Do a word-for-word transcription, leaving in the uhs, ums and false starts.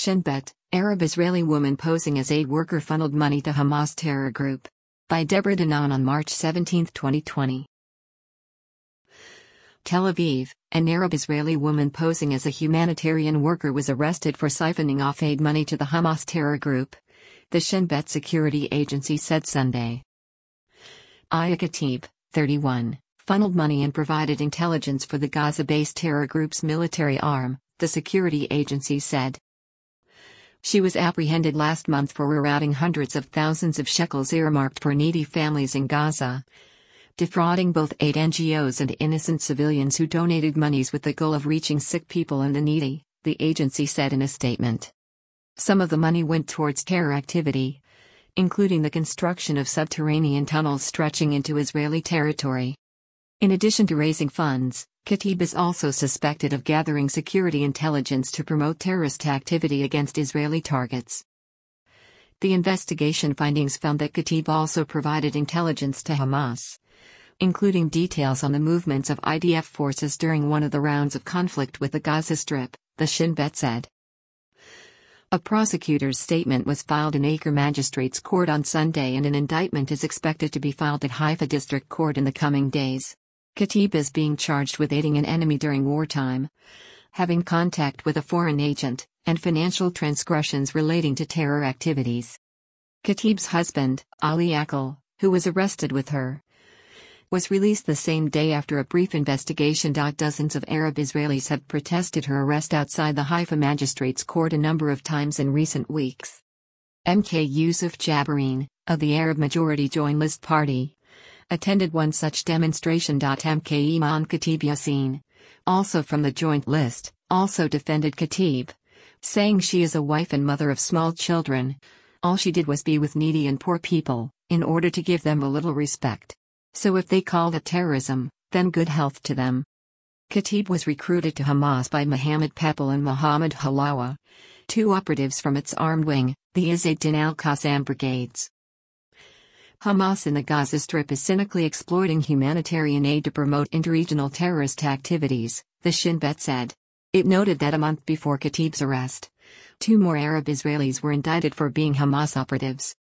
Shin Bet, Arab-Israeli woman posing as aid worker funneled money to Hamas terror group. By Deborah Danon on March seventeenth, twenty twenty. Tel Aviv, an Arab-Israeli woman posing as a humanitarian worker was arrested for siphoning off aid money to the Hamas terror group, the Shin Bet security agency said Sunday. Aya Khatib, thirty-one, funneled money and provided intelligence for the Gaza-based terror group's military arm, the security agency said. She was apprehended last month for rerouting hundreds of thousands of shekels earmarked for needy families in Gaza, defrauding both aid N G Os and innocent civilians who donated monies with the goal of reaching sick people and the needy, the agency said in a statement. Some of the money went towards terror activity, including the construction of subterranean tunnels stretching into Israeli territory. In addition to raising funds, Khatib is also suspected of gathering security intelligence to promote terrorist activity against Israeli targets. The investigation findings found that Khatib also provided intelligence to Hamas, including details on the movements of I D F forces during one of the rounds of conflict with the Gaza Strip, the Shin Bet said. A prosecutor's statement was filed in Acre Magistrates Court on Sunday and an indictment is expected to be filed at Haifa District Court in the coming days. Khatib is being charged with aiding an enemy during wartime, having contact with a foreign agent, and financial transgressions relating to terror activities. Khatib's husband, Ali Akel, who was arrested with her, was released the same day after a brief investigation. Dozens of Arab Israelis have protested her arrest outside the Haifa Magistrates Court a number of times in recent weeks. M K Yusuf Jabarin, of the Arab-majority Join List Party, attended one such demonstration. M K Iman Khatib Yassin, also from the Joint List, also defended Khatib, saying she is a wife and mother of small children. All she did was be with needy and poor people, in order to give them a little respect. So if they called it terrorism, then good health to them. Khatib was recruited to Hamas by Mohammed Pepel and Mohammed Halawa, two operatives from its armed wing, the Izz Din al-Qassam brigades. Hamas in the Gaza Strip is cynically exploiting humanitarian aid to promote interregional terrorist activities, the Shin Bet said. It noted that a month before Khatib's arrest, two more Arab Israelis were indicted for being Hamas operatives.